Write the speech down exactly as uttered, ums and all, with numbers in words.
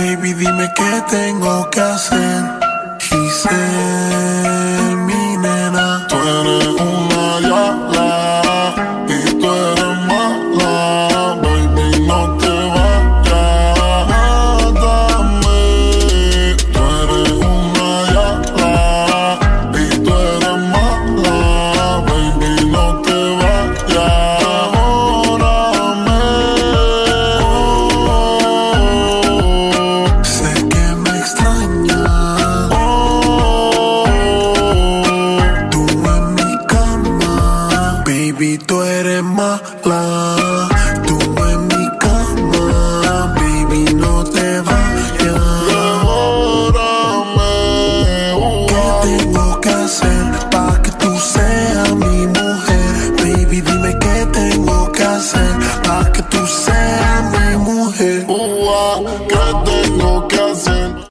Baby, dime qué tengo que hacer. Giselle, mi nena, tú eres